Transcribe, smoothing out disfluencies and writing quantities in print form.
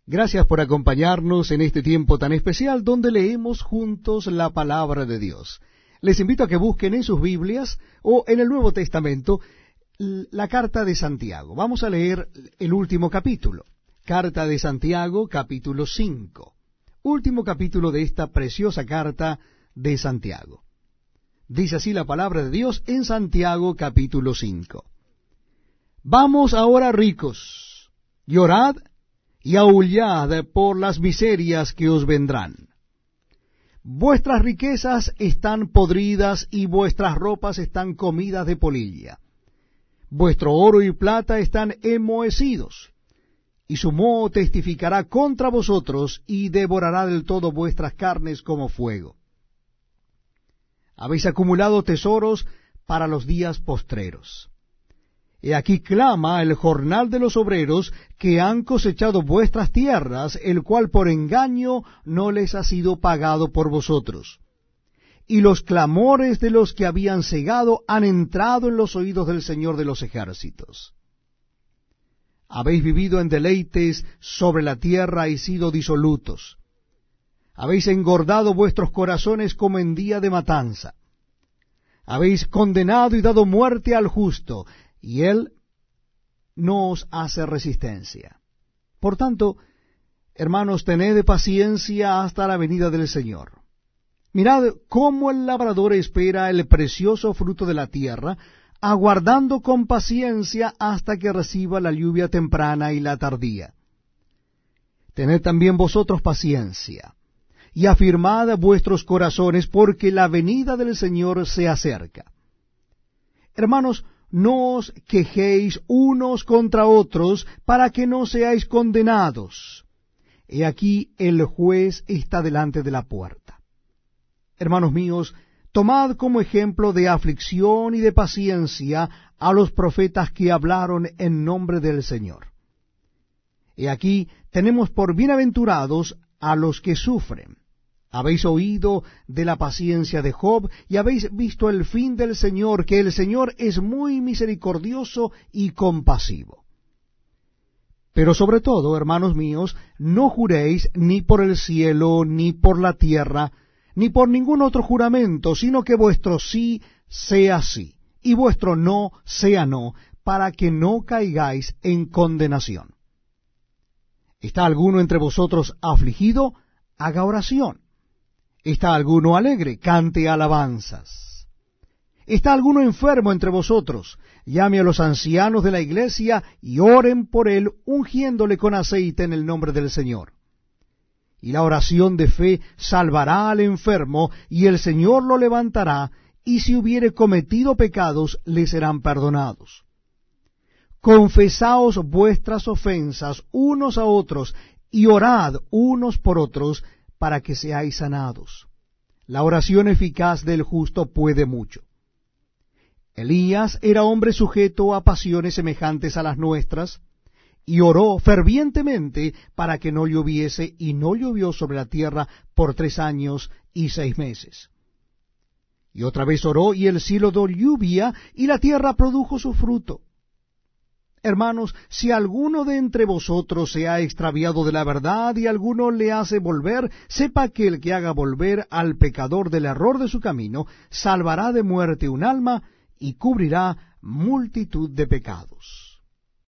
Gracias por acompañarnos en este tiempo tan especial donde leemos juntos la palabra de Dios. Les invito a que busquen en sus Biblias o en el Nuevo Testamento la carta de Santiago. Vamos a leer el último capítulo. Carta de Santiago, capítulo 5. Último capítulo de esta preciosa carta de Santiago. Dice así la palabra de Dios en Santiago, capítulo 5. Vamos ahora, ricos, llorad y aullad por las miserias que os vendrán. Vuestras riquezas están podridas y vuestras ropas están comidas de polilla. Vuestro oro y plata están enmohecidos, y su moho testificará contra vosotros y devorará del todo vuestras carnes como fuego. Habéis acumulado tesoros para los días postreros. He aquí clama el jornal de los obreros que han cosechado vuestras tierras, el cual por engaño no les ha sido pagado por vosotros. Y los clamores de los que habían segado han entrado en los oídos del Señor de los ejércitos. Habéis vivido en deleites sobre la tierra y sido disolutos. Habéis engordado vuestros corazones como en día de matanza. Habéis condenado y dado muerte al justo, y él no os hace resistencia. Por tanto, hermanos, tened paciencia hasta la venida del Señor. Mirad cómo el labrador espera el precioso fruto de la tierra, aguardando con paciencia hasta que reciba la lluvia temprana y la tardía. Tened también vosotros paciencia, y afirmad vuestros corazones, porque la venida del Señor se acerca. Hermanos, no os quejéis unos contra otros, para que no seáis condenados. He aquí el juez está delante de la puerta. Hermanos míos, tomad como ejemplo de aflicción y de paciencia a los profetas que hablaron en nombre del Señor. He aquí tenemos por bienaventurados a los que sufren. Habéis oído de la paciencia de Job, y habéis visto el fin del Señor, que el Señor es muy misericordioso y compasivo. Pero sobre todo, hermanos míos, no juréis ni por el cielo, ni por la tierra, ni por ningún otro juramento, sino que vuestro sí sea sí, y vuestro no sea no, para que no caigáis en condenación. ¿Está alguno entre vosotros afligido? Haga oración. ¿Está alguno alegre? Cante alabanzas. ¿Está alguno enfermo entre vosotros? Llame a los ancianos de la iglesia y oren por él, ungiéndole con aceite en el nombre del Señor. Y la oración de fe salvará al enfermo, y el Señor lo levantará, y si hubiere cometido pecados, le serán perdonados. Confesaos vuestras ofensas unos a otros, y orad unos por otros, para que seáis sanados. La oración eficaz del justo puede mucho. Elías era hombre sujeto a pasiones semejantes a las nuestras, y oró fervientemente para que no lloviese, y no llovió sobre la tierra por 3 años y 6 meses. Y otra vez oró, y el cielo dio lluvia, y la tierra produjo su fruto. Hermanos, si alguno de entre vosotros se ha extraviado de la verdad y alguno le hace volver, sepa que el que haga volver al pecador del error de su camino, salvará de muerte un alma y cubrirá multitud de pecados.